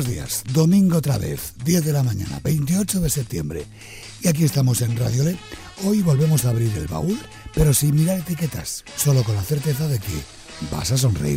Buenos días, domingo otra vez, 10 de la mañana, 28 de septiembre. Y aquí estamos en Radio Le. Hoy volvemos a abrir el baúl, pero sin mirar etiquetas, solo con la certeza de que vas a sonreír.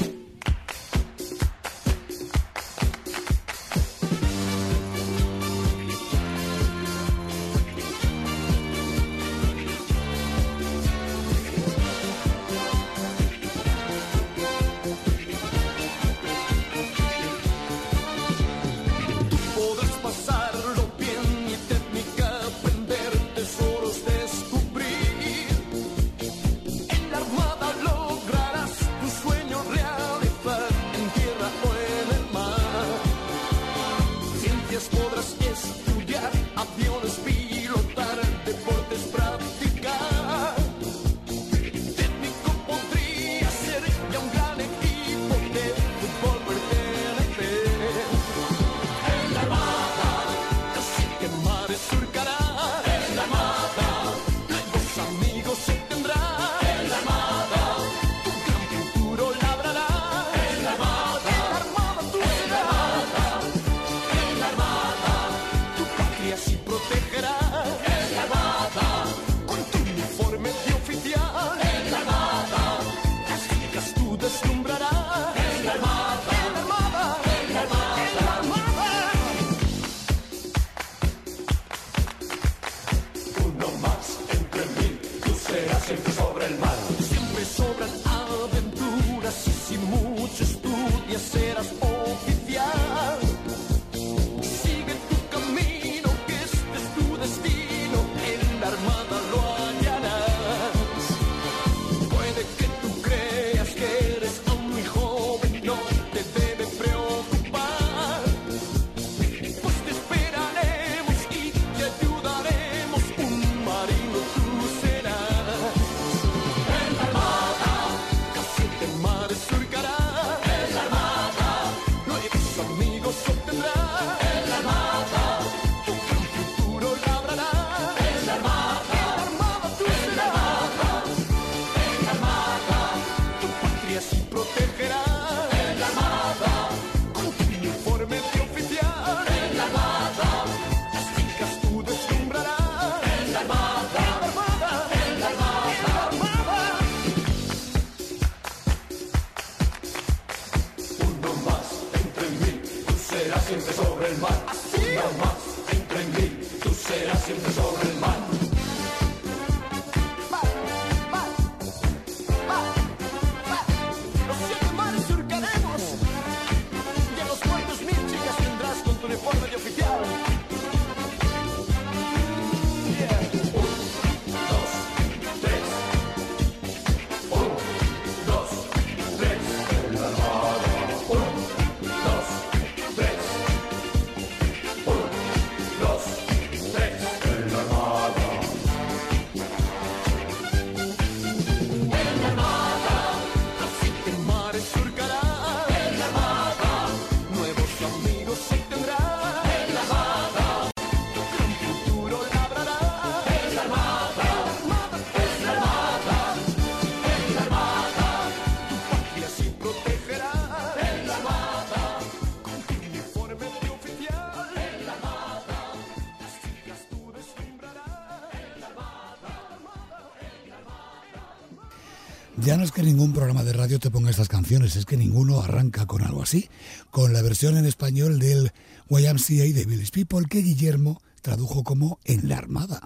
Ya no es que ningún programa de radio te ponga estas canciones, es que ninguno arranca con algo así, con la versión en español del YMCA de Village People que Guillermo tradujo como En la Armada.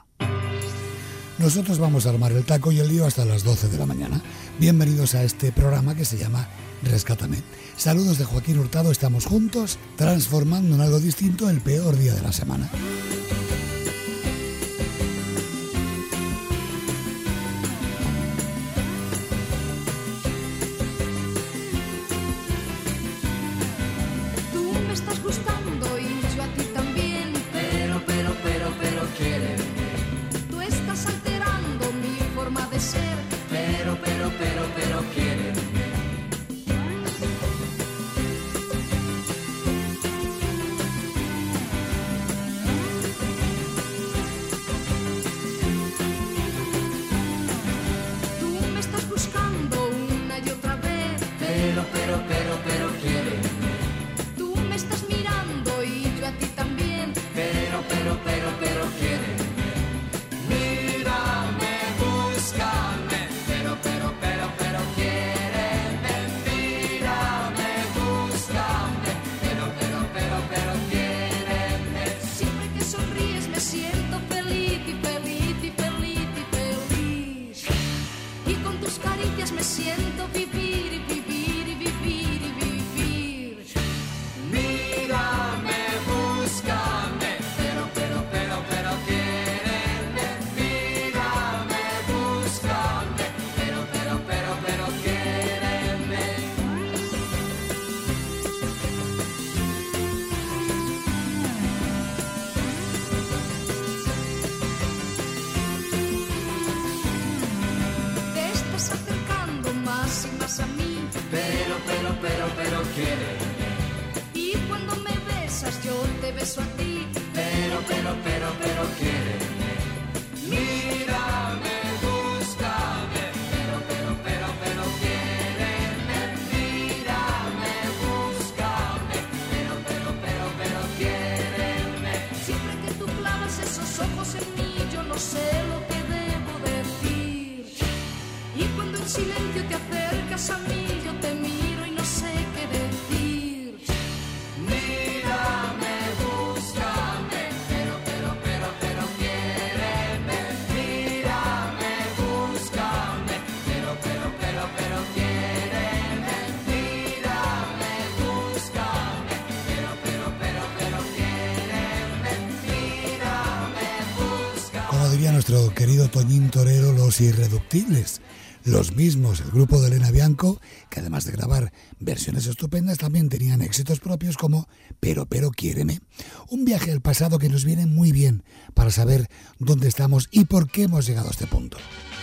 Nosotros vamos a armar el taco y el lío hasta las 12 de la mañana. Bienvenidos a este programa que se llama Rescátame. Saludos de Joaquín Hurtado, estamos juntos transformando en algo distinto el peor día de la semana. pero quiéreme. Mírame, búscame, pero quiéreme. Mírame, búscame, pero quiéreme. Siempre que sonríes me siento feliz y feliz y feliz y feliz. Y con tus caricias me siento vivir y vivir y vivir y vivir. Mírame, búscame, pero quiéreme. Mírame, búscame, pero quiéreme. Te estás acercando más y más a mí. Pero quiéreme. Y cuando me besas yo te beso a ti. Pero quiéreme. Mírame, búscame, pero quiéreme. Mírame, búscame, pero quiéreme. Siempre que tú clavas esos ojos en mí yo no sé lo que debo decir. Y cuando en silencio te acercas a mí yo te miro y no sé qué decir. Mírame, búscame, pero quiéreme. Mírame, búscame, pero quiéreme. Mírame, búscame, pero quiéreme. Mírame, búscame. Como diría nuestro querido Toñín Torero, los irreductibles. Los mismos, el grupo de Elena Bianco, que además de grabar versiones estupendas, también tenían éxitos propios como Pero quiéreme. Un viaje al pasado que nos viene muy bien para saber dónde estamos y por qué hemos llegado a este punto.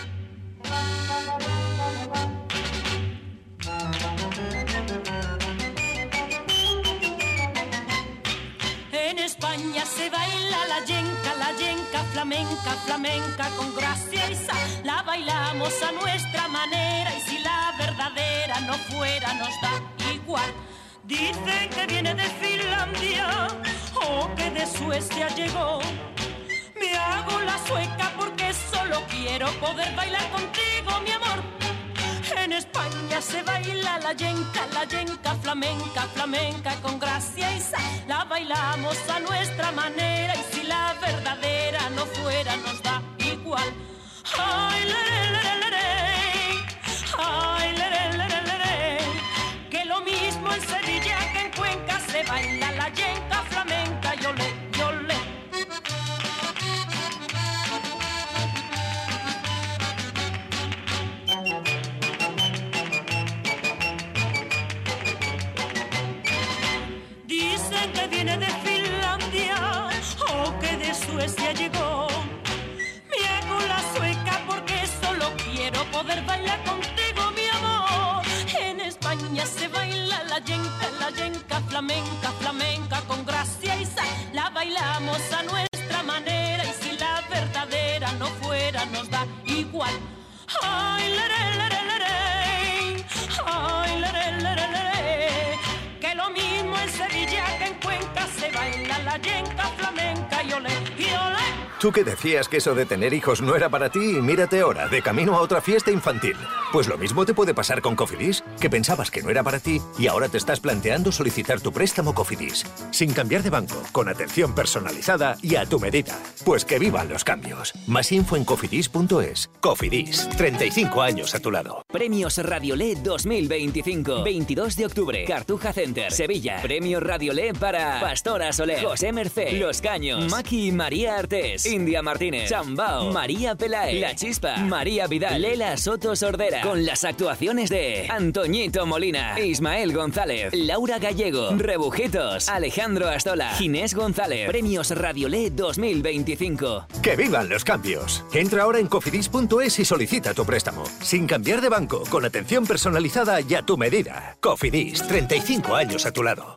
En España se baila la yenca flamenca, flamenca con gracia y sal. La bailamos a nuestra manera y si la verdadera no fuera nos da igual. Dicen que viene de Finlandia o que de Suecia llegó. Me hago la sueca porque solo quiero poder bailar contigo, mi amor. En España se baila la yenca flamenca, flamenca con gracia y sal. La bailamos a nuestra manera y si la verdadera no fuera nos da igual. Ay, lere, lere, lere. Ay, lere, lere, lere. Que lo mismo en Sevilla que en Cuenca se baila la yenca flamenca, yo le. Dicen que viene de Finlandia o que de Suecia llegó. Me hago la sueca porque solo quiero poder bailar contigo, mi amor. En España se baila la yenca flamenca, flamenca con gracia y sal. La bailamos a nuestra manera y si la verdadera no fuera nos da igual. Ay, lere, lere, lere. Ay, lere, lere, lere. Que lo mismo en Sevilla que en Cuenca se baila la yenca flamenca y olé, y olé. Tú que decías que eso de tener hijos no era para ti y mírate ahora, de camino a otra fiesta infantil. Pues lo mismo te puede pasar con Cofidis, que pensabas que no era para ti y ahora te estás planteando solicitar tu préstamo Cofidis. Sin cambiar de banco, con atención personalizada y a tu medida. Pues que vivan los cambios. Más info en cofidis.es. Cofidis, 35 años a tu lado. Premios Radiolé 2025. 22 de octubre, Cartuja Center, Sevilla. Premios Radiolé para Pastora Soler, José Mercé, Los Caños, Maki y María Artés, India Martínez, Chambao, María Pelae, La Chispa, María Vidal, Lela Soto Sordera, con las actuaciones de Antoñito Molina, Ismael González, Laura Gallego, Rebujitos, Alejandro Astola, Ginés González. Premios Radiolé 2025. ¡Que vivan los cambios! Entra ahora en cofidis.es y solicita tu préstamo. Sin cambiar de banco, con atención personalizada y a tu medida. Cofidis, 35 años a tu lado.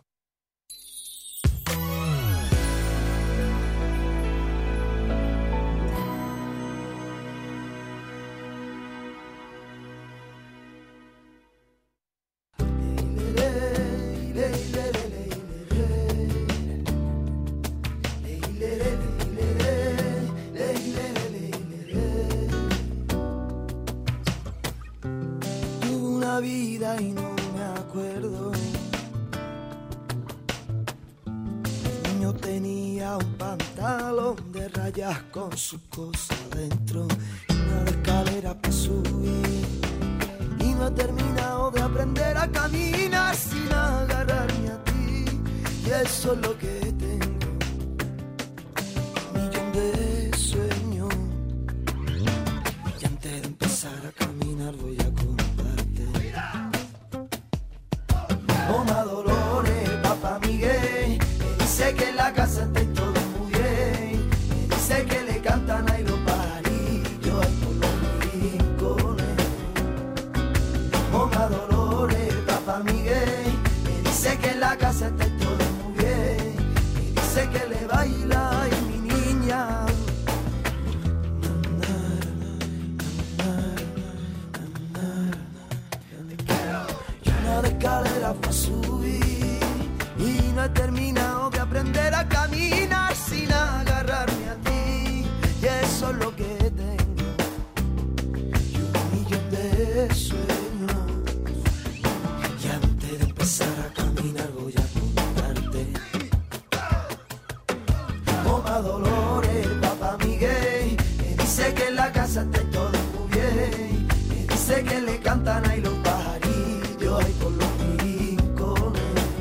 y no me acuerdo. El niño tenía un pantalón de rayas con sus cosas dentro y una escalera para subir. Y no he terminado de aprender a caminar sin agarrarme a ti. Y eso es lo que tengo, un millón de sueños. Y antes de empezar a caminar voy a contarte. Toma Dolores, papá Miguel, me dice que en la casa está todo muy bien. Me dice que le cantan ahí los pajarillos ahí por los rincones. Toma Dolores, papá Miguel, me dice que en la casa está todo muy bien. Me dice que le baila y mi niña. De escalera para subir y no he terminado de aprender a caminar sin agarrarme a ti. Y eso es lo que tengo, y un millón de sueños. Y antes de empezar a caminar voy a contarte. Toma Dolores, papá Miguel, me dice que en la casa está todo muy bien. Me dice que le cantan ahí los pajarillos ahí por los rincones.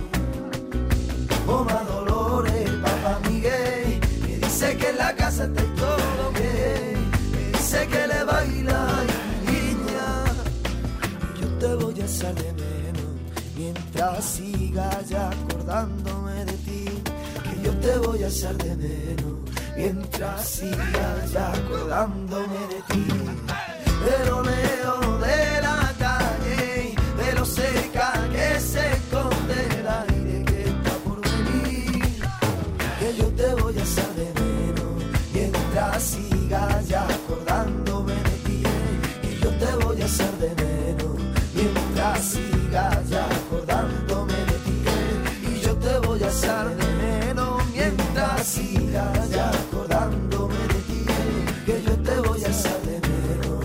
Toma Dolores, papá Miguel, me dice que en la casa está todo bien. Me dice que le baila y niña. Yo te voy a echar de menos mientras siga ya acordándome de ti. Que yo te voy a echar de menos mientras siga ya acordándome de ti. Pero leo de la calle, pero cerca que se esconde el aire que está por venir. Que yo te voy a echar de menos mientras siga ya acordándome de ti. Que yo te voy a echar de menos mientras siga ya acordándome de ti. Y yo te voy a echar de menos mientras siga ya acordándome de ti. Que yo te voy a echar de menos.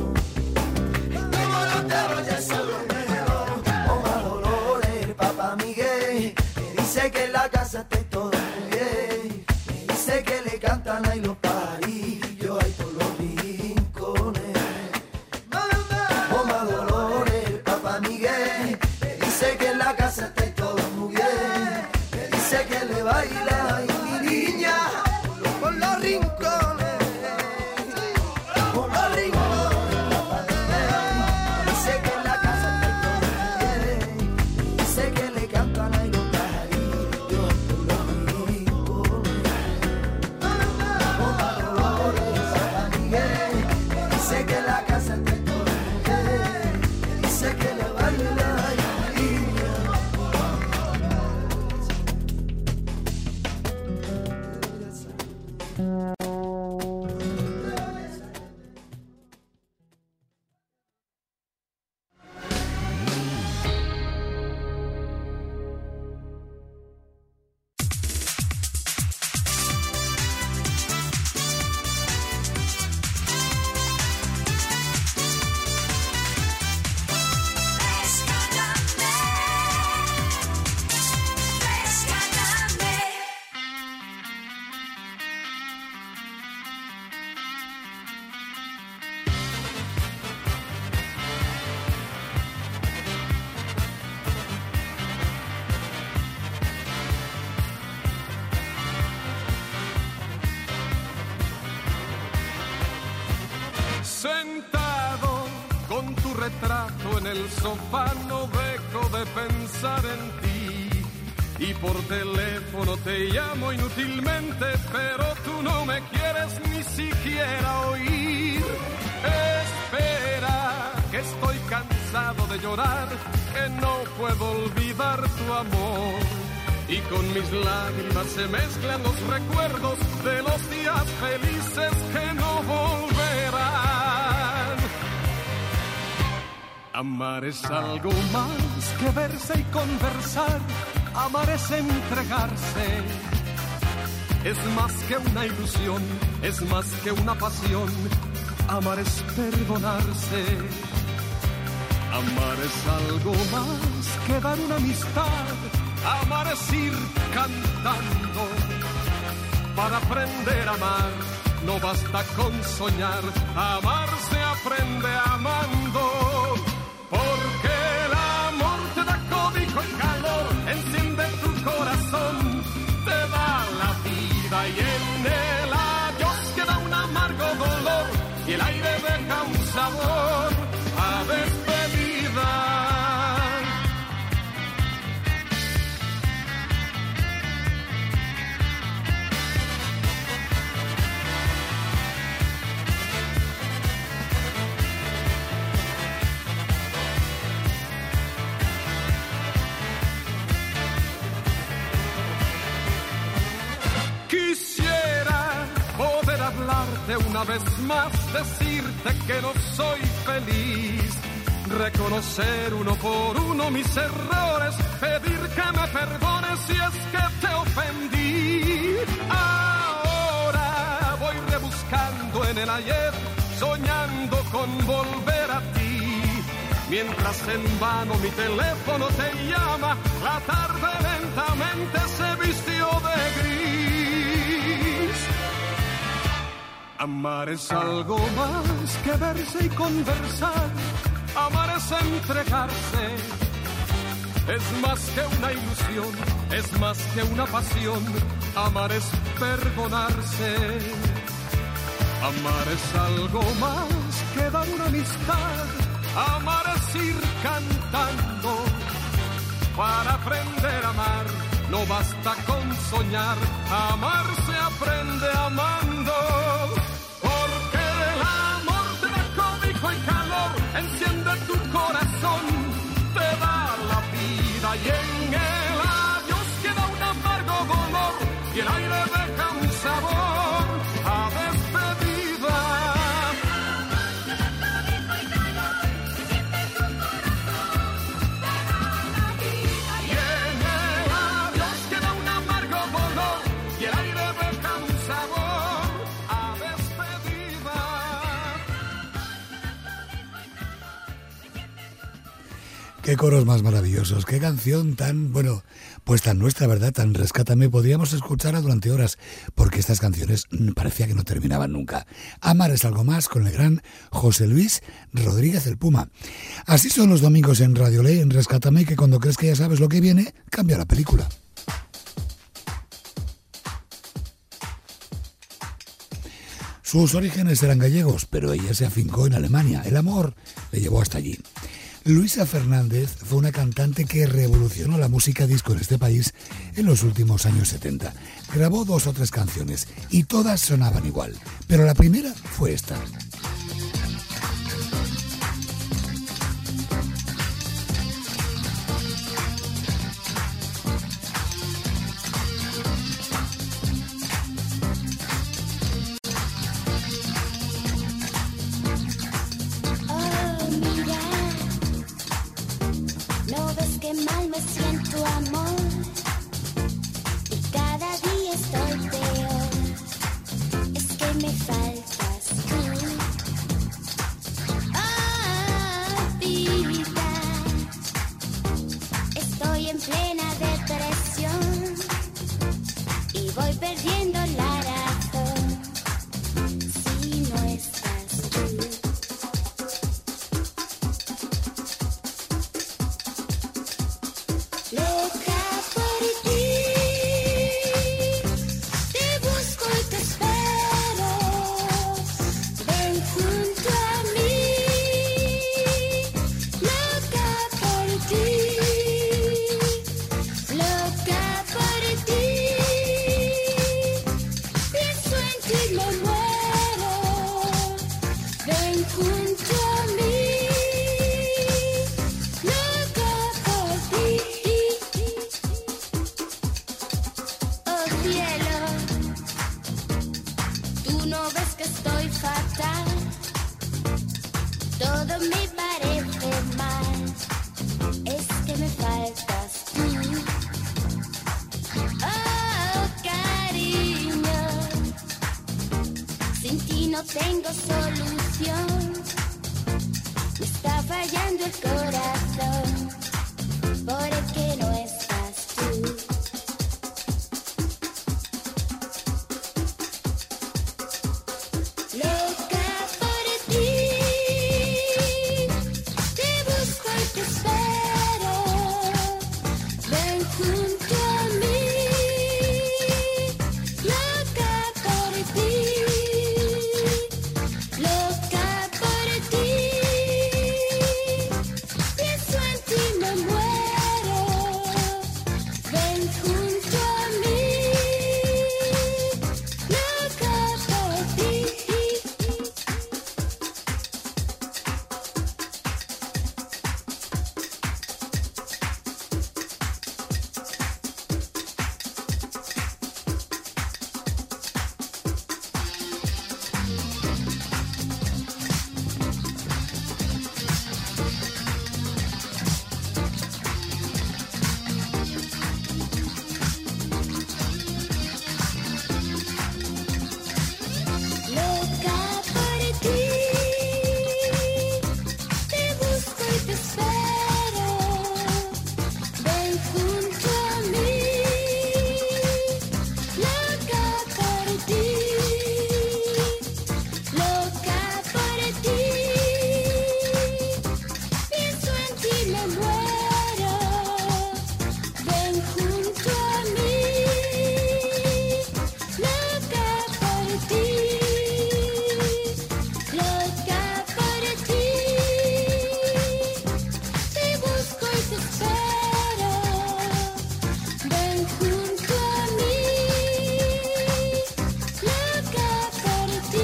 Toma Dolores, papá Miguel, me dice que en la casa está todo muy bien. Me dice que le cantan ahí los pajarillos ahí por los rincones. Toma Dolores, papá Miguel, me dice que en la casa está todo muy bien. Me dice que le baila y mi niña por los rincones. Por los rincones. Sentado con tu retrato en el sofá no dejo de pensar en ti. Y por teléfono te llamo inútilmente, pero tú no me quieres ni siquiera oír. Espera, que estoy cansado de llorar, que no puedo olvidar tu amor. Y con mis lágrimas se mezclan los recuerdos de los días felices que no volverán. Amar es algo más que verse y conversar. Amar es entregarse. Es más que una ilusión, es más que una pasión. Amar es perdonarse. Amar es algo más que dar una amistad. Amar es ir cantando. Para aprender a amar no basta con soñar. Amar se aprende amando. Porque el amor te da cobijo y calor, enciende tu corazón, te da la vida y en el adiós queda un amargo dolor y el aire deja un sabor a despedida. Quisiera poder hablarte una vez más, decirte que no soy feliz, reconocer uno por uno mis errores, pedir que me perdones si es que te ofendí. Ahora voy rebuscando en el ayer, soñando con volver a ti, mientras en vano mi teléfono te llama, la tarde lentamente se vistió de gris. Amar es algo más que verse y conversar. Amar es entregarse. Es más que una ilusión, es más que una pasión. Amar es perdonarse. Amar es algo más que dar una amistad. Amar es ir cantando. Para aprender a amar no basta con soñar. Amar se aprende amando. Porque el amor te da cobijo y calor, enciende tu corazón, te da la vida y en el adiós queda un amargo dolor y el aire deja un sabor a despedida. Y en el adiós queda un amargo dolor y el aire deja un sabor a despedida. Qué coros más maravillosos, qué canción tan, bueno, pues tan nuestra, ¿verdad? Tan Rescátame. Podríamos escucharla durante horas, porque estas canciones parecía que no terminaban nunca. Amar es algo más, con el gran José Luis Rodríguez el Puma. Así son los domingos en Radio Ley, en Rescátame, que cuando crees que ya sabes lo que viene, cambia la película. Sus orígenes eran gallegos, pero ella se afincó en Alemania. El amor le llevó hasta allí. Luisa Fernández fue una cantante que revolucionó la música disco en este país en los últimos años 70. Grabó 2 o 3 canciones y todas sonaban igual, pero la primera fue esta. No ves que mal me siento, amor, y cada día estoy peor. Es que me faltas tú. Vida, estoy en plena depresión y voy perdiendo la razón si no estás tú. Loca por ti, te busco y te espero. Ven junto a mí. Loca por ti, loca por ti. Pienso en ti y me muero. Ven junto a mí. Loca por ti. Oh cielo, tú no ves que estoy fatal, todo me parece mal, es que me faltas tú. Oh cariño, sin ti no tengo solución, mis está fallando el corazón por el que no estás tú. Loca por ti, te busco y te espero. Ven junto a mí, loca por ti, loca por ti. Pienso en ti, me muero. Ven junto a mí, loca por ti. Loca por ti, te busco y te espero. Ven junto a mí, loca por ti, loca por ti. Pienso en ti, me muero. Ven junto a mí, loca por ti, loca por ti. Te busco y te espero. Ven junto a mí, loca por ti.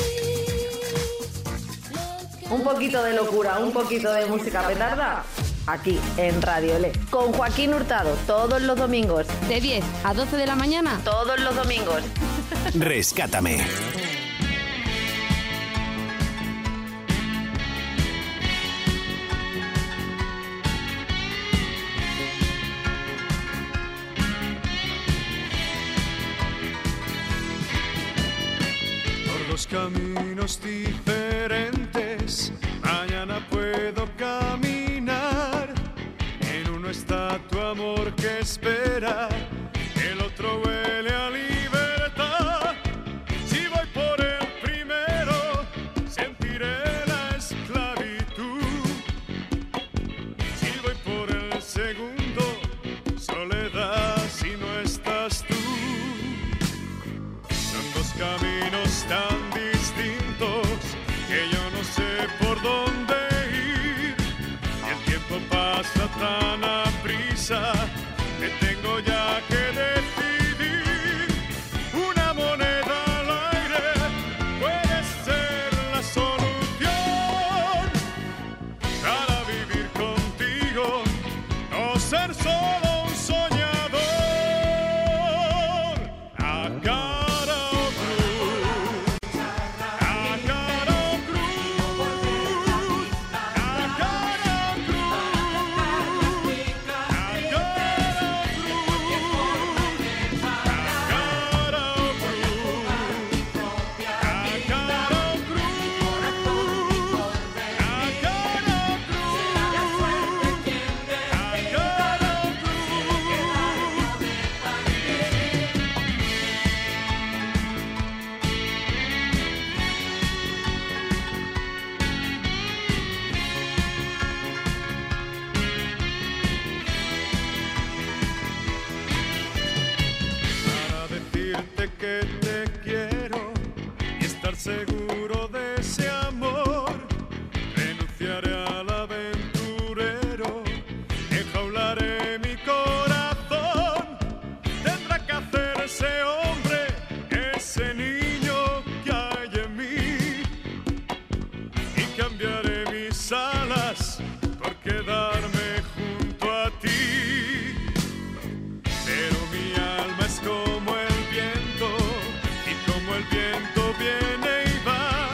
Un poquito de locura, un poquito de música petarda, aquí en Radio Le. Con Joaquín Hurtado, todos los domingos. De 10 a 12 de la mañana. Todos los domingos. Rescátame. Por dos caminos diferentes, mañana puedo caminar. En uno está tu amor que espera, el otro huele a libertad. Si voy por el primero, sentiré la esclavitud. Si voy por el segundo, soledad si no estás tú. Son dos caminos tan distintos que yo no sé por dónde ir. Y el tiempo pasa tan aprisa que tengo ya que decidir. Una moneda al aire puede ser la solución para vivir contigo, no ser solo un soñador. A cara o cruz, a cara o cruz, a cara o cruz, a cara o seguro de ese amor, renunciaré al aventurero, enjaularé mi corazón. Tendrá que hacerse hombre ese niño que hay en mí, y cambiaré mis alas por quedarme junto a ti. Pero mi alma es como el viento, y como el viento viene y va,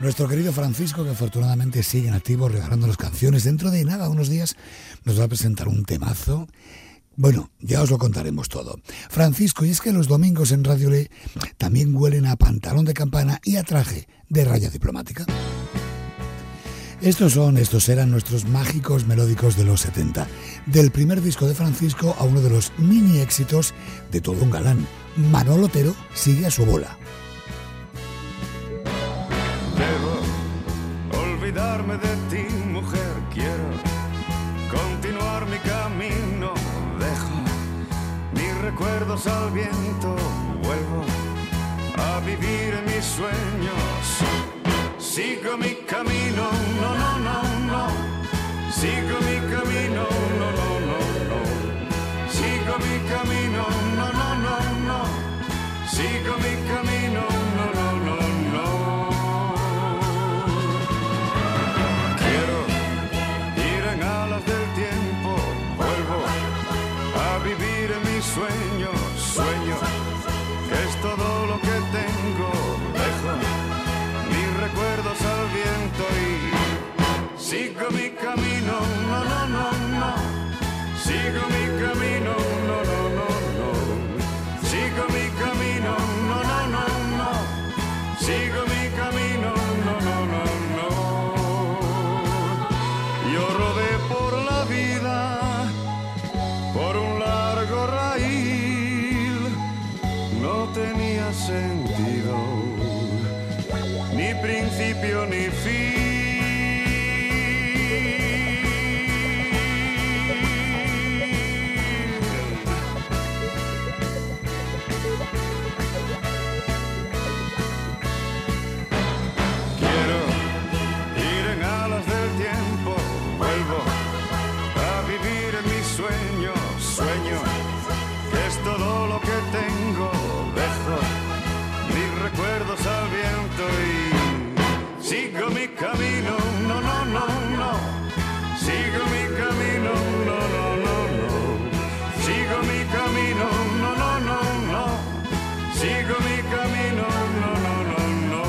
Nuestro querido Francisco, que afortunadamente sigue en activo regalándonos canciones. Dentro de nada, unos días, nos va a presentar un temazo. Bueno, ya os lo contaremos todo. Francisco, y es que los domingos en Radio Le también huelen a pantalón de campana y a traje de raya diplomática. Estos eran nuestros mágicos melódicos de los 70. Del primer disco de Francisco a uno de los mini éxitos de todo un galán. Manolo Otero sigue a su bola. Debo olvidarme de ti, mujer, quiero continuar mi camino. Dejo mis recuerdos al viento, vuelvo a vivir en mis sueños. Sigo mi camino, no, no, no, no. Sigo mi camino, no, no, no, no. Sigo mi camino, no, no, no, no. Sigo mi camino, no, no, no, no. Quiero ir en alas del tiempo, vuelvo a vivir en mis sueños. Sueño que es todo lo que tengo, dejo recuerdos al viento y sigo mi camino, no, no, no, no. Sigo mi camino, no, no, no, no. Sigo mi camino, no, no, no, no. Sigo mi camino, no, no, no, no. Yo rodé por la vida, por un largo raíl, no tenía sentido, ni principio ni fin. Quiero ir en alas del tiempo, vuelvo a vivir en mis sueños. Sueño que es todo lo que tengo, dejo mis recuerdos al viento y sigo mi camino, no, no, no, no. Sigo mi camino, no, no, no, no. Sigo mi camino, no, no, no, no. Sigo mi camino, no, no, no, no.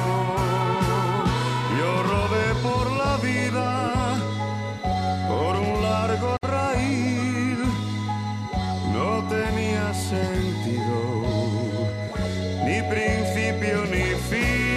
Yo rodé por la vida, por un largo raíl, no tenía sentido, ni principio ni fin.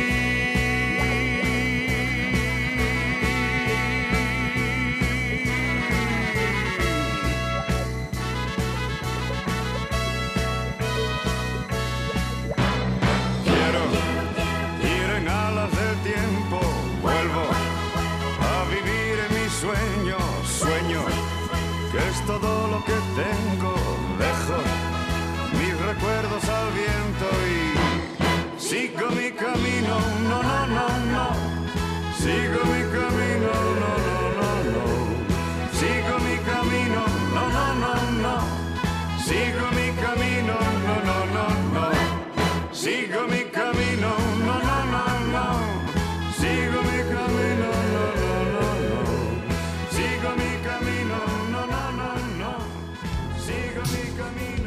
Quiero ir en alas del tiempo, vuelvo a vivir en mis sueños. Sueño que es todo lo que tengo, dejo mis recuerdos al viento y sigo mi camino, no, no, no, no. Sigo mi camino, no, no, no, no. Sigo mi camino, no, no, no, no. Sigo mi camino, no, no, no, no. Sigo mi camino, no, no, no, no. Sigo mi camino, no, no, no, no. Sigo mi camino, no, no, no, no. Sigo mi camino.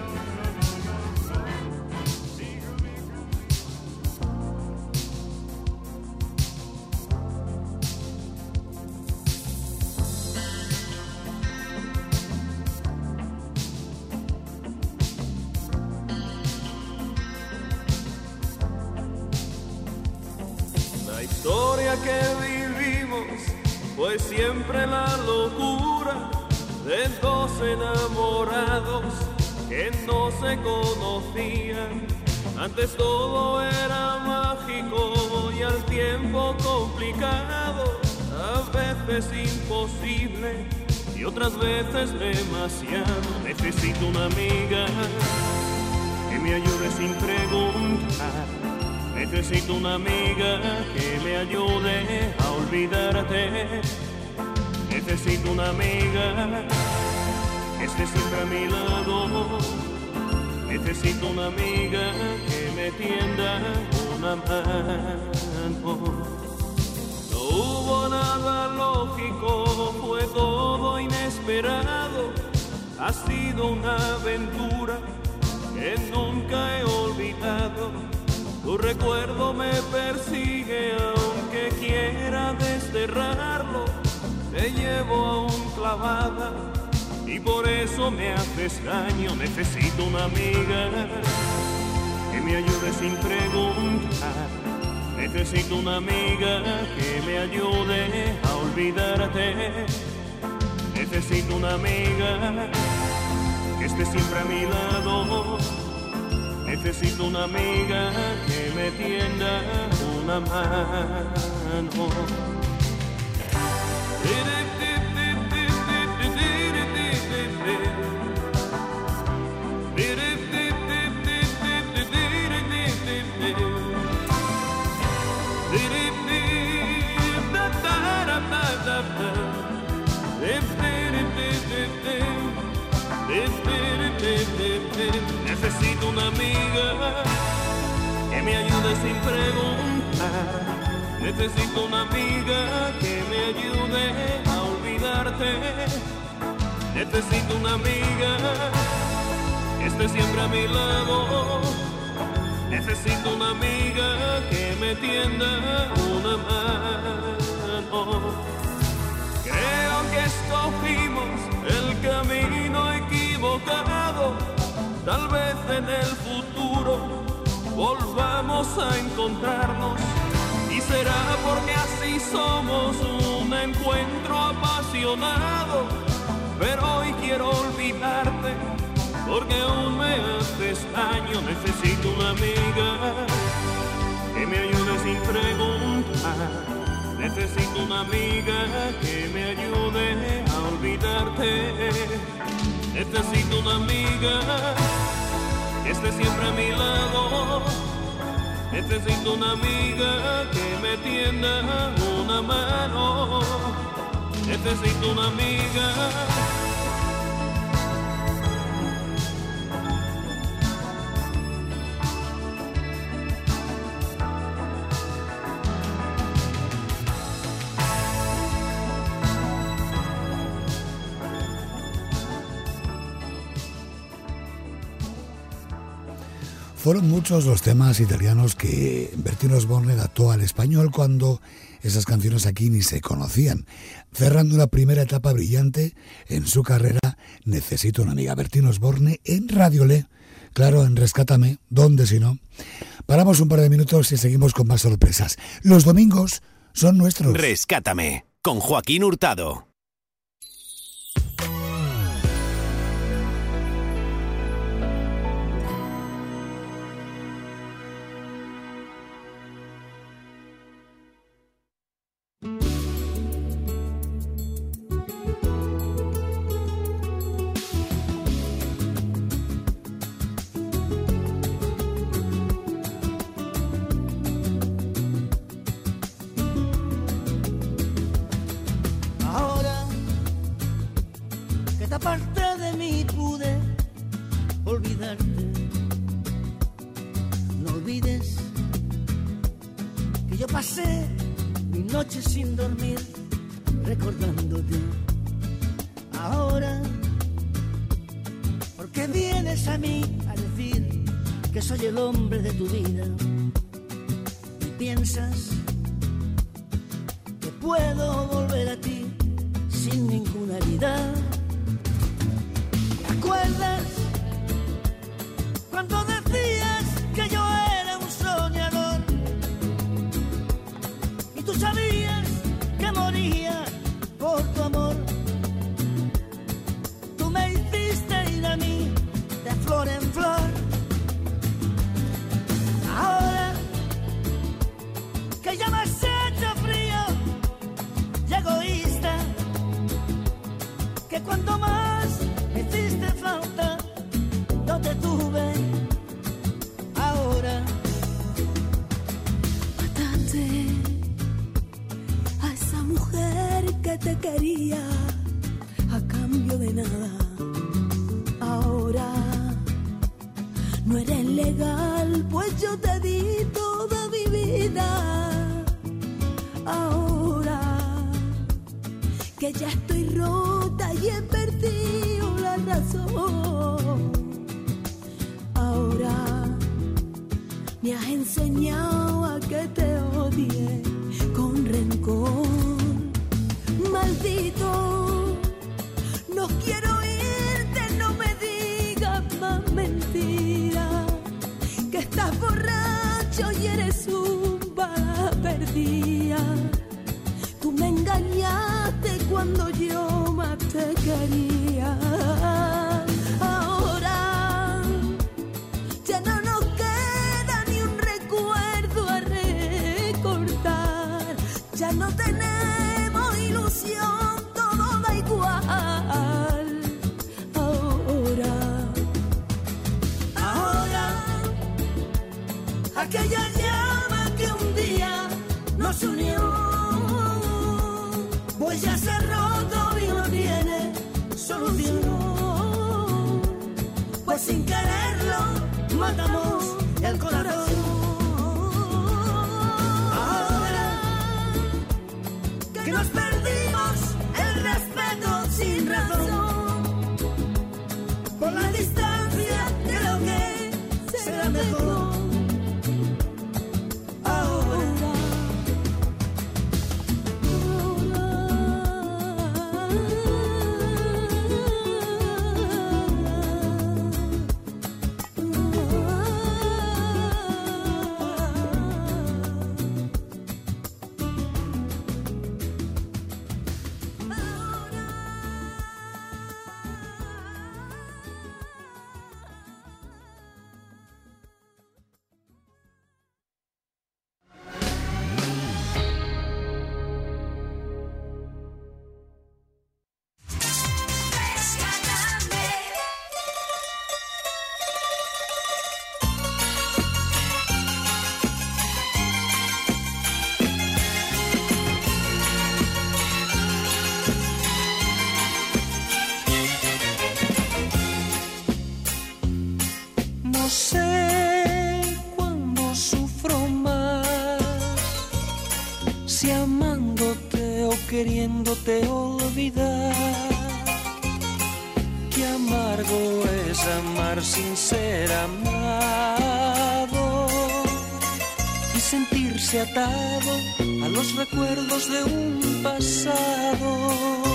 La historia que vivimos fue siempre la locura de dos enamorados que no se conocían. Antes todo era mágico y al tiempo complicado, a veces imposible y otras veces demasiado. Necesito una amiga que me ayude sin preguntar. Necesito una amiga que me ayude a olvidarte. Necesito una amiga que esté siempre a mi lado. Necesito una amiga que me tienda una mano. No hubo nada lógico, fue todo inesperado. Ha sido una aventura que nunca he olvidado. Tu recuerdo me persigue aunque quiera desterrarlo, te llevo aún clavada y por eso me haces daño. Necesito una amiga que me ayude sin preguntar. Necesito una amiga que me ayude a olvidarte. Necesito una amiga que esté siempre a mi lado. Necesito una amiga que me tienda una mano. Necesito una amiga que me ayude sin preguntar. Necesito una amiga que me ayude a olvidarte. Necesito una amiga que esté siempre a mi lado. Necesito una amiga que me tienda una mano. Creo que escogimos el camino equivocado. Tal vez en el futuro volvamos a encontrarnos y será porque así somos, un encuentro apasionado. Pero hoy quiero olvidarte porque aún me haces daño. Necesito una amiga que me ayude sin preguntar. Necesito una amiga que me ayude a olvidarte. Necesito una amiga que esté siempre a mi lado. Necesito una amiga que me tienda una mano. Necesito una amiga. Fueron muchos los temas italianos que Bertino Osborne adaptó al español cuando esas canciones aquí ni se conocían. Cerrando una primera etapa brillante en su carrera, Necesito una amiga. Bertino Osborne en Radio Le, claro, en Rescátame, ¿dónde si no? Paramos un par de minutos y seguimos con más sorpresas. Los domingos son nuestros. Rescátame, con Joaquín Hurtado. Parte de mí pude olvidarte. No olvides que yo pasé mi noche sin dormir recordándote. Ahora, ¿por qué vienes a mí a decir que soy el hombre de tu vida? Y piensas que puedo volver a ti sin ninguna herida. ¿Te acuerdas cuando decías que yo era un soñador? Y tú sabías que moría por tu amor. Tú me hiciste ir a mí de flor en flor. Ahora que ya me has hecho frío y egoísta, que cuando más me hiciste falta, no te tuve. Ahora mataste a esa mujer que te quería a cambio de nada. Ahora no eres legal, pues yo te di toda mi vida. Ahora que ya estoy rota y he perdido la razón. Ahora me has enseñado a que te odie con rencor. no quiero irte, no me digas más mentiras, que estás borracho y eres un bala perdida. Tú me engañaste cuando yo más te quería. Ahora ya no nos queda ni un recuerdo a recordar. Ya no tenemos ilusión, todo da igual. Ahora, aquella llama que un día nos unió, pues ya se ha roto y no tiene solución. Pues sin quererlo matamos el corazón. Ahora que nos perdimos el respeto sin razón, por la distancia creo que será mejor. No sé cuándo sufro más, si amándote o queriéndote olvidar. Qué amargo es amar sin ser amado y sentirse atado a los recuerdos de un pasado.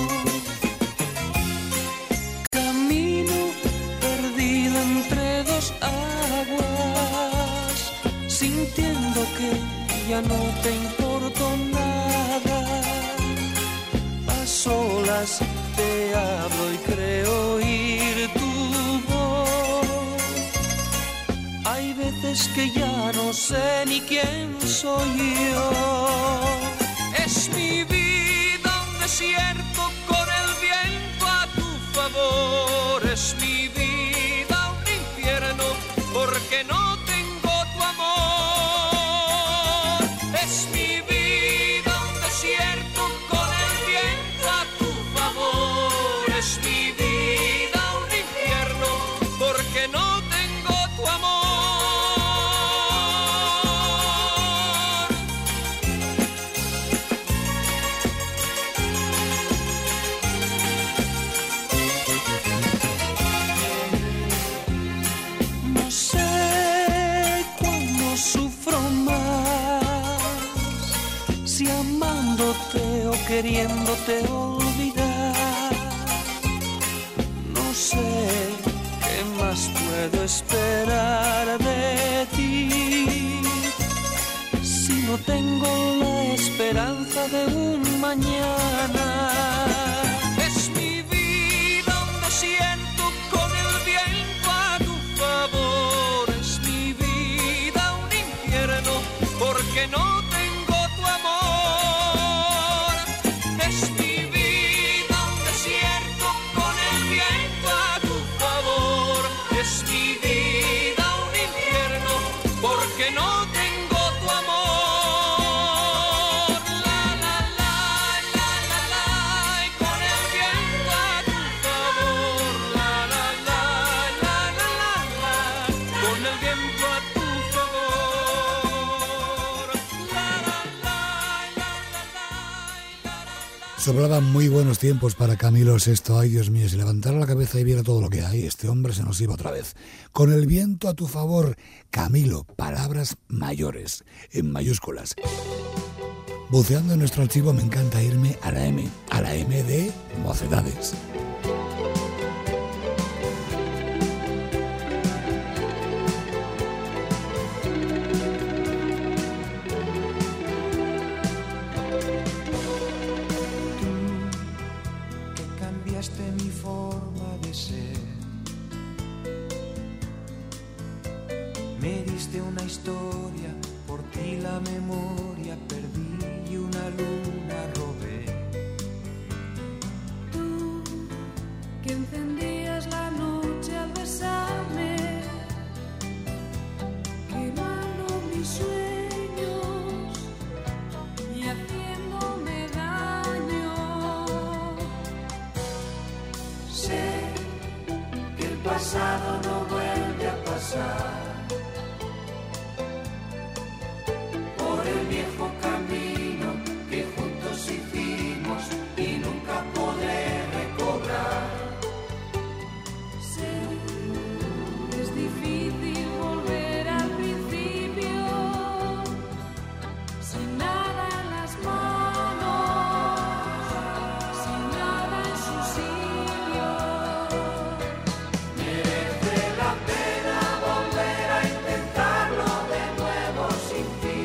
Entre dos aguas, sintiendo que ya no te importo nada. A solas te hablo y creo oír tu voz. Hay veces que ya no sé ni quién soy yo. Es mi vida un desierto con el viento a tu favor. Es mi vida porque no tengo tu amor. Es mi vida un desierto con el viento a tu favor. Es mi vida un infierno porque no tengo tu amor. O queriéndote olvidar, no sé qué más puedo esperar de ti, si no tengo la esperanza de un mañana. Es mi vida un desierto con el viento a tu favor. Es mi vida un infierno porque no tengo tu amor. Que no tengo tu amor, la la la la la la, y con el viento a tu favor, la la la la la la la, con el viento a tu favor, la la la la la la. Sobraban muy buenos tiempos para Camilo VI. Ay, Dios mío, si levantara la cabeza y viera todo lo que hay, este hombre se nos iba otra vez. Con el viento a tu favor, Camilo, palabras mayores, en mayúsculas. Buceando en nuestro archivo me encanta irme a la M de Mocedades. forma de ser. Me diste una historia, por ti la memoria perdí y una luna robé. Tú que encendías la noche al besarme, quemando mis sueños y haciéndome daño. Sé que el pasado no vuelve a pasar. Por el viejo camino que juntos hicimos y nunca podré recobrar. Sé que es difícil volver al principio, sin nada en las manos, sin nada en su sitio. Merece la pena volver a intentarlo de nuevo sin ti.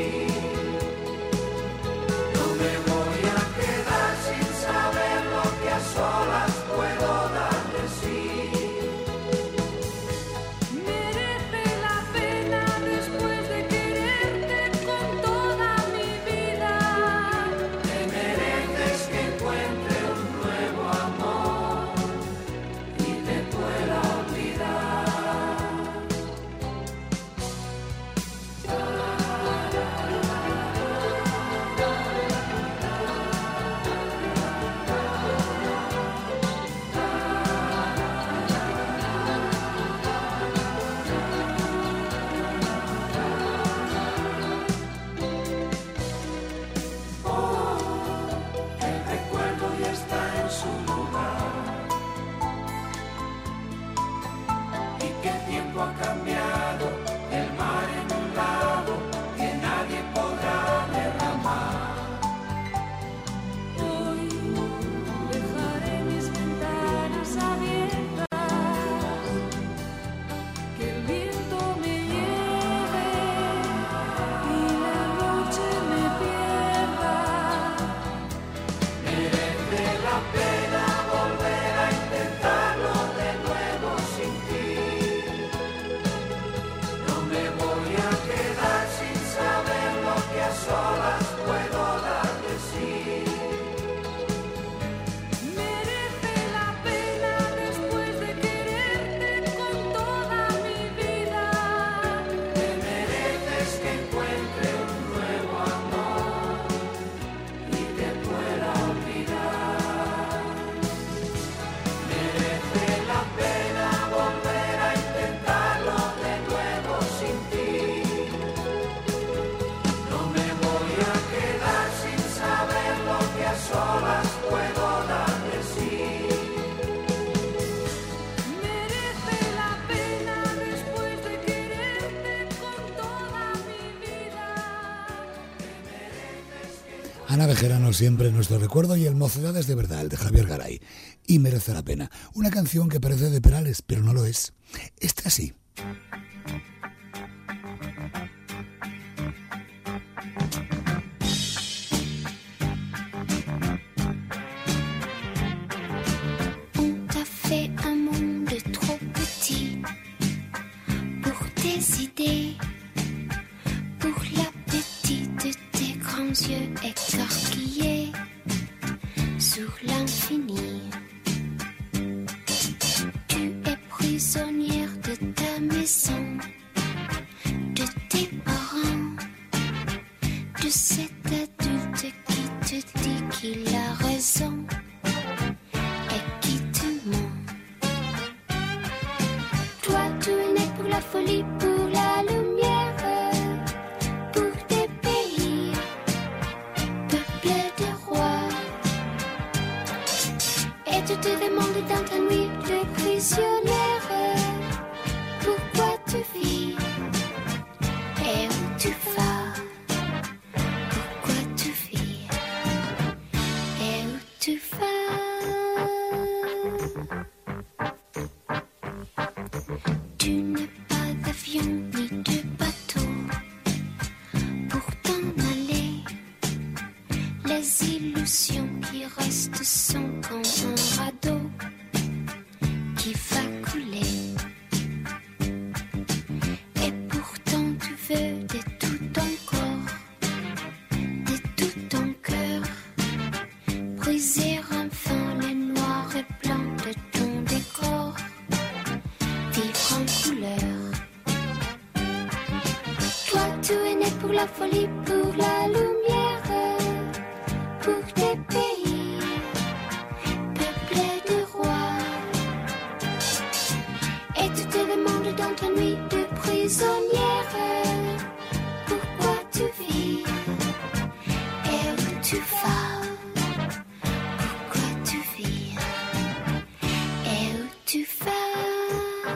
No me voy a quedar sin saber lo que a solas puedo dar de sí. Merece la pena después de quererte con toda mi vida. Te mereces que encuentre un nuevo amor y te pueda olvidar. El recuerdo ya está en su lugar y que el tiempo ha cambiado el mar en un lado que nadie podrá derramar. Hoy dejaré mis ventanas abiertas, que el viento me lleve y la noche me pierda. Merece la pena volver a intentarlo de nuevo sin ti. No me voy a quedar sin saber lo que a solas puedo dar de sí. Merece la pena después de quererte con toda mi vida. Te mereces que encuentre un nuevo amor y te pueda olvidar. Merece la pena volver a intentarlo de nuevo sin ti. No me voy a quedar sin saber lo que a solas puedo dar de sí. Merece la pena después de quererte con toda mi vida. Ana Bejerano siempre en nuestro recuerdo y el Mocedades de verdad, el de Javier Garay. Y merece la pena. Una canción que parece de Perales, pero no lo es. Esta sí. On t'a fait un monde trop petit pour tes idées, pour l'appétit de tes grands yeux écarquillés sur l'infini. Tu es prisonnière de ta maison, de tes parents, de cet adulte qui te dit qu'il a raison et qui te ment. Toi, tu es né pour la folie, pour la lumière, pour des pays peuplés de rois. Et tu te demandes dans ta nuit de prisonnière, pourquoi tu vis et où tu vas. Pourquoi tu vis et où tu vas. Tu n'as pas d'avion ni de bateau pour t'en aller. Les illusions qui restent sont comme un radeau qui va couler. Et pourtant tu veux de tout ton corps, de tout ton cœur, briser enfin les noirs et blancs de ton décor, vivre en couleur. Toi tu es né pour la folie, pour la lumière, pour tes pays peuplés de rois. Et tu te demandes dans ta nuit de prisonnière pourquoi tu vis et où tu vas. Pourquoi tu vis et où tu vas.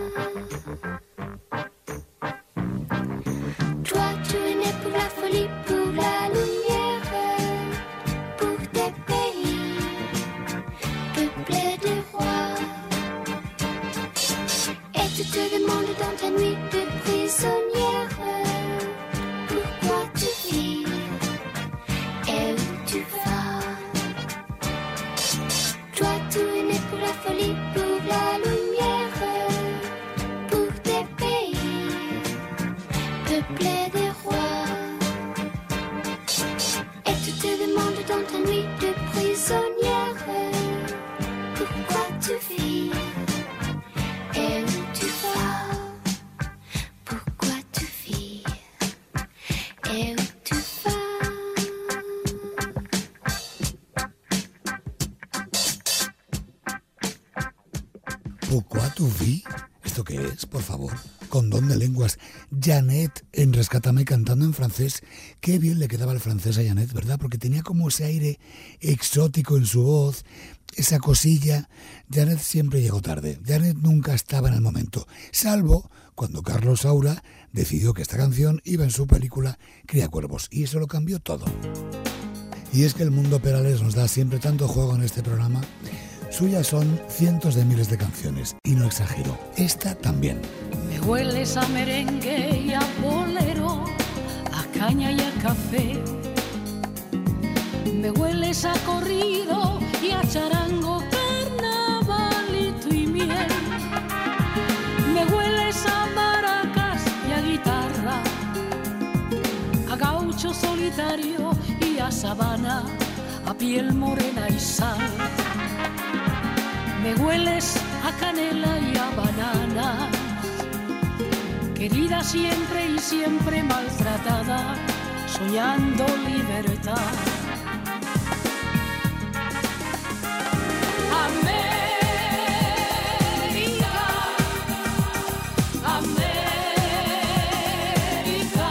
Toi tu es né pour la folie, pour la lumière, pour tes pays peuplés de rois. Et tu te demandes dans ta nuit de prisonnière pourquoi tu vis et où tu vas. Toi tu es né pour la folie, pour la lumière, pour tes pays peuplés de rois. Et tu te demandes dans ta nuit de prisonnière pourquoi tu vis et où tu vas. Pourquoi tu vis et où tu vas. Pourquoi tu vis? ¿Esto qué es, por favor? Con don de lenguas. Janet en Rescátame cantando en francés. Qué bien le quedaba el francés a Janet, ¿verdad? Porque tenía como ese aire exótico en su voz, esa cosilla. Janet siempre llegó tarde. Janet nunca estaba en el momento, salvo cuando Carlos Saura decidió que esta canción iba en su película Criacuervos, y eso lo cambió todo. Y es que el mundo Perales nos da siempre tanto juego en este programa. Suyas son cientos de miles de canciones, y no exagero, esta también. Me hueles a merengue y a bolero, a caña y a café. Me hueles a corrido y a charango, carnavalito y miel. Me hueles a maracas y a guitarra, a gaucho solitario y a sabana, a piel morena y sal. Me hueles a canela y a banana, querida siempre y siempre maltratada, soñando libertad. América, América,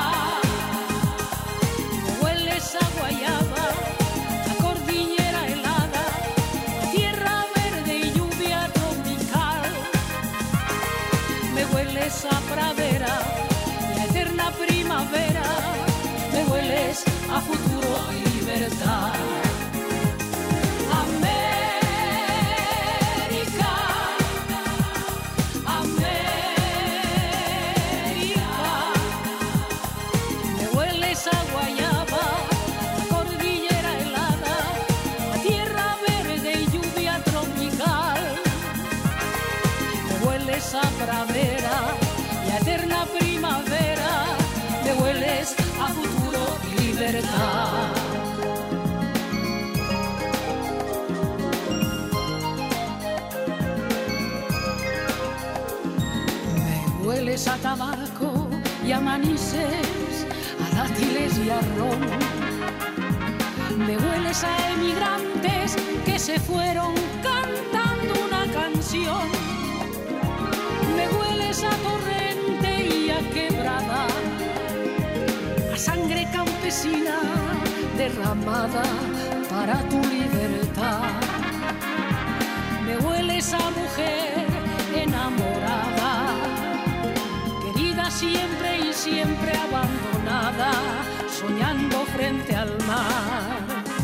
me hueles a guayaba, a cordillera helada, a tierra verde y lluvia tropical. Me hueles a pradera y a eterna primavera, me hueles a futuro y libertad. América, América, me hueles a guayaba, a cordillera helada, a tierra verde y lluvia tropical. Me hueles a pradera y a eterna primavera, me hueles a futuro y libertad. Me hueles a tabaco y a manises, a dátiles y a ron. Me hueles a emigrantes que se fueron cantando una canción. Me hueles a torrente y a quebrada, a sangre campesina derramada para tu libertad. Me hueles a mujer enamorada, querida siempre y siempre abandonada, soñando frente al mar.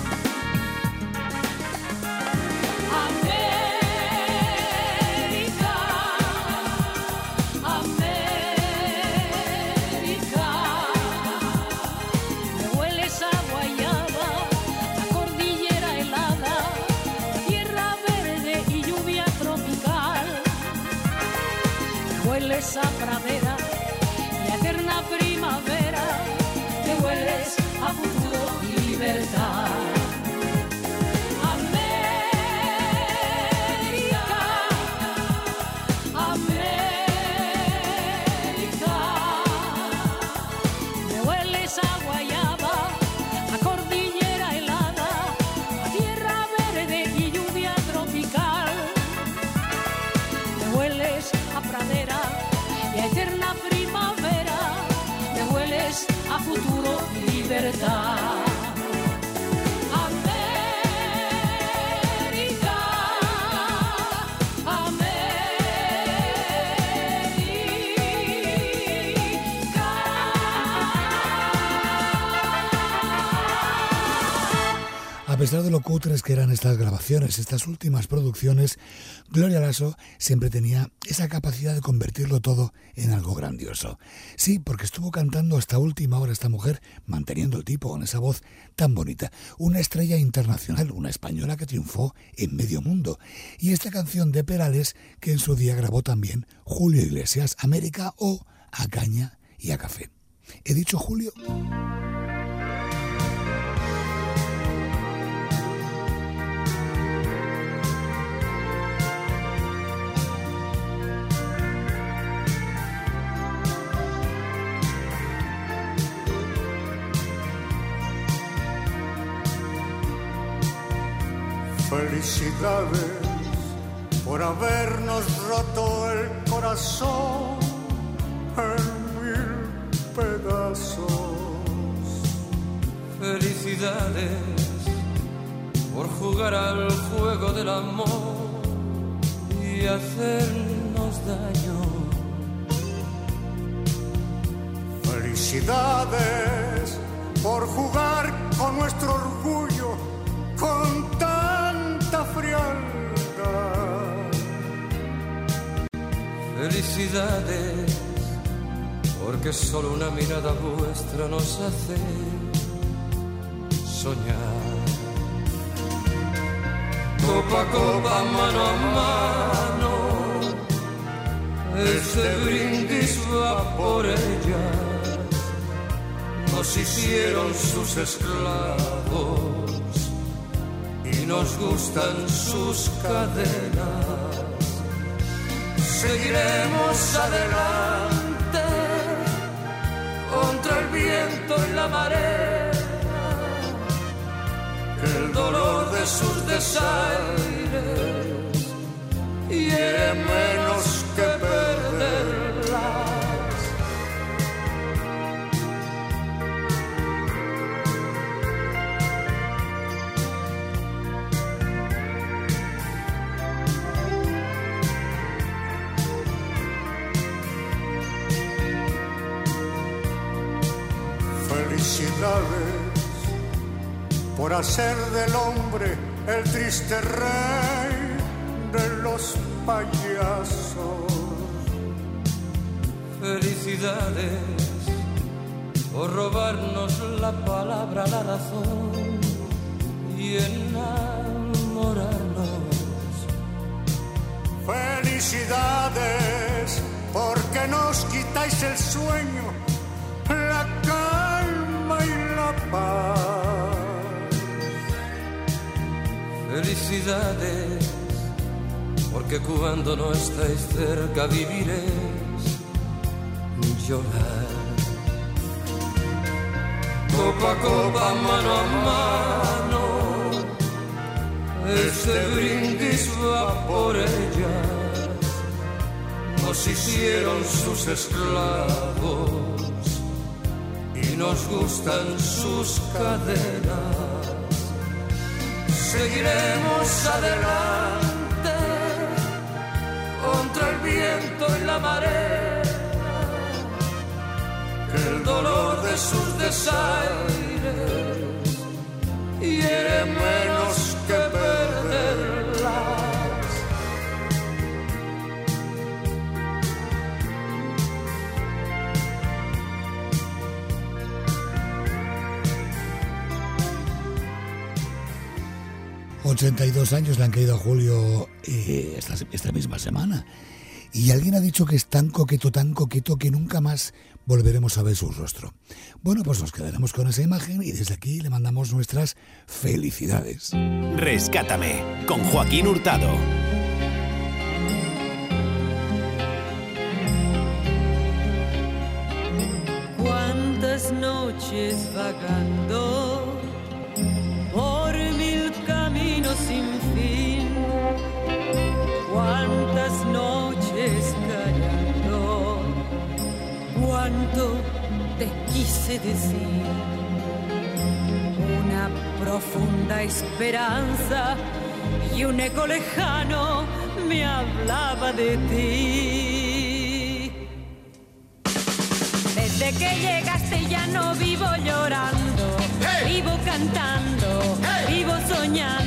América, América, me hueles a guayaba, a cordillera helada, a tierra verde y lluvia tropical. hueles a pradera y a eterna primavera, me hueles a futuro y libertad. Eterna primavera, me hueles a futuro y libertad. América, América. A pesar de lo cutres que eran estas grabaciones, estas últimas producciones, Gloria Lasso siempre tenía esa capacidad de convertirlo todo en algo grandioso. Sí, porque estuvo cantando hasta última hora esta mujer, manteniendo el tipo con esa voz tan bonita. Una estrella internacional, una española que triunfó en medio mundo. Y esta canción de Perales que en su día grabó también Julio Iglesias, América o A Caña y a Café. ¿He dicho Julio? Felicidades por habernos roto el corazón en 1000 pedazos. Felicidades por jugar al juego del amor y hacernos daño. Felicidades por jugar con nuestro orgullo con tanta frialdad. Felicidades, porque solo una mirada vuestra nos hace soñar. Copa a copa, mano a mano, este brindis va por ellas. Nos hicieron sus esclavos y nos gustan sus cadenas. Seguiremos adelante contra el viento y la marea, que el dolor de sus desaires hiere menos que perderlas. Felicidades por hacer del hombre el triste rey de los payasos. Felicidades por robarnos la palabra, la razón y enamorarnos. Felicidades porque nos quitáis el sueño, la calma y la paz. Felicidades porque cuando no estáis cerca viviréis llorar. Copa a copa, mano a mano, este brindis va por ellas. Nos hicieron sus esclavos y nos gustan sus cadenas. Seguiremos adelante contra el viento y la marea, que el dolor de sus desaires hiere menos que perderlas. 82 años le han caído a Julio esta misma semana. Y alguien ha dicho que es tan coqueto que nunca más volveremos a ver su rostro. Bueno, pues nos quedaremos con esa imagen y desde aquí le mandamos nuestras felicidades. Rescátame, con Joaquín Hurtado. Cuántas noches vagando por mil caminos sin fin, cuántas noches callando, cuánto te quise decir, una profunda esperanza y un eco lejano me hablaba de ti. Desde que llegaste ya no vivo llorando, vivo cantando, vivo soñando.